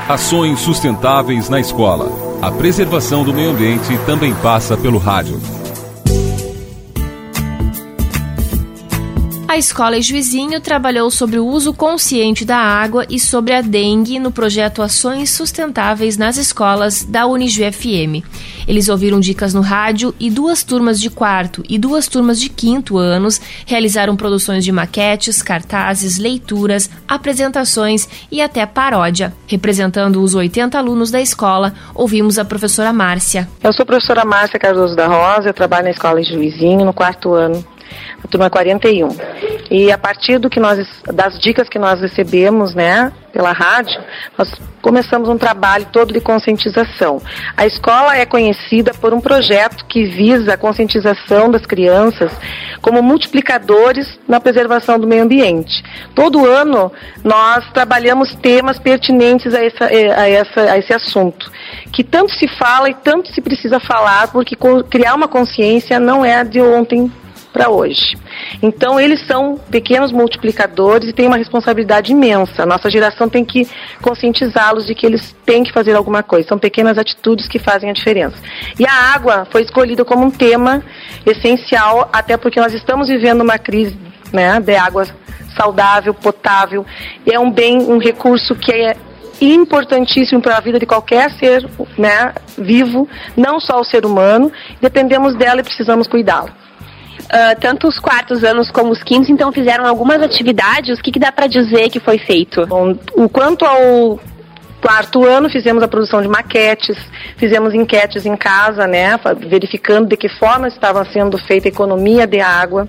Ações sustentáveis na escola. A preservação do meio ambiente também passa pelo rádio. A Escola Juizinho trabalhou sobre o uso consciente da água e sobre a dengue no projeto Ações Sustentáveis nas Escolas da Unijuí FM. Eles ouviram dicas no rádio e 2 turmas de 4º e 2 turmas de 5º anos realizaram produções de maquetes, cartazes, leituras, apresentações e até paródia. Representando os 80 alunos da escola, ouvimos a professora Márcia. Eu sou a professora Márcia Cardoso da Rosa, eu trabalho na Escola Juizinho no 4º ano. A turma 41. E a partir das dicas que nós recebemos, né, pela rádio, nós começamos um trabalho todo de conscientização. A escola é conhecida por um projeto que visa a conscientização das crianças como multiplicadores na preservação do meio ambiente. Todo ano nós trabalhamos temas pertinentes a esse assunto, que tanto se fala e tanto se precisa falar, porque criar uma consciência não é de ontem para hoje. Então, eles são pequenos multiplicadores e têm uma responsabilidade imensa. A nossa geração tem que conscientizá-los de que eles têm que fazer alguma coisa. São pequenas atitudes que fazem a diferença. E a água foi escolhida como um tema essencial, até porque nós estamos vivendo uma crise, né, de água saudável, potável. E é um bem, um recurso que é importantíssimo para a vida de qualquer ser, né, vivo, não só o ser humano. Dependemos dela e precisamos cuidá-la. Tanto os 4º anos como os 5º, então, fizeram algumas atividades. O que dá para dizer que foi feito? Bom, quanto ao 4º ano, fizemos a produção de maquetes, fizemos enquetes em casa, né, verificando de que forma estava sendo feita a economia de água.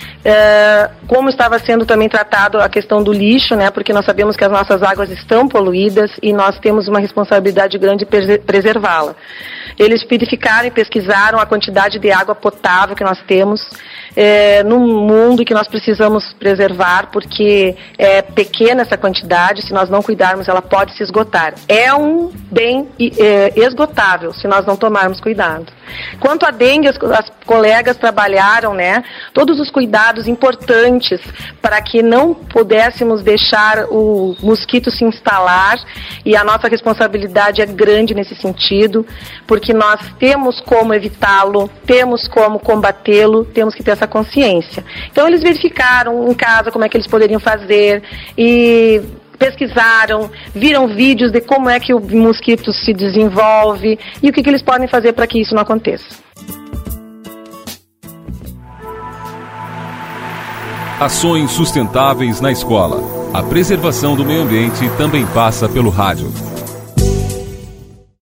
Como estava sendo também tratado a questão do lixo, né, porque nós sabemos que as nossas águas estão poluídas e nós temos uma responsabilidade grande de preservá-la. Eles verificaram e pesquisaram a quantidade de água potável que nós temos no mundo e que nós precisamos preservar, porque é pequena essa quantidade, se nós não cuidarmos ela pode se esgotar. É um bem esgotável se nós não tomarmos cuidado. Quanto à dengue, as colegas trabalharam, né, todos os cuidados importantes para que não pudéssemos deixar o mosquito se instalar, e a nossa responsabilidade é grande nesse sentido, porque nós temos como evitá-lo, temos como combatê-lo, temos que ter essa consciência. Então eles verificaram em casa como é que eles poderiam fazer e pesquisaram, viram vídeos de como é que o mosquito se desenvolve e o que eles podem fazer para que isso não aconteça. Ações sustentáveis na escola. A preservação do meio ambiente também passa pelo rádio.